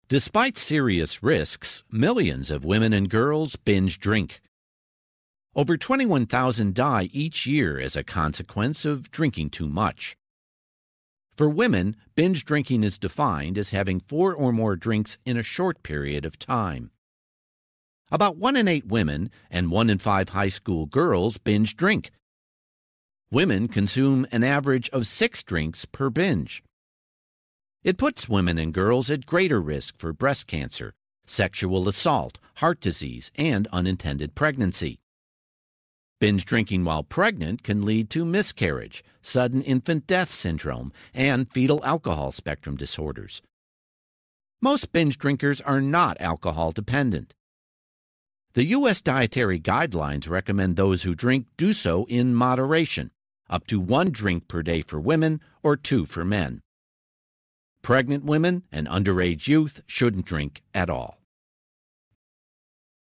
Despite serious risks, millions of women and girls binge drink. Over 21,000 die each year as a consequence of drinking too much. For women, binge drinking is defined as having 4 or more drinks in a short period of time. About 1 in 8 women and 1 in 5 high school girls binge drink. Women consume an average of 6 drinks per binge. It puts women and girls at greater risk for breast cancer, sexual assault, heart disease, and unintended pregnancy. Binge drinking while pregnant can lead to miscarriage, sudden infant death syndrome, and fetal alcohol spectrum disorders. Most binge drinkers are not alcohol dependent. The U.S. dietary guidelines recommend those who drink do so in moderation, up to 1 drink per day for women or 2 for men. Pregnant women and underage youth shouldn't drink at all.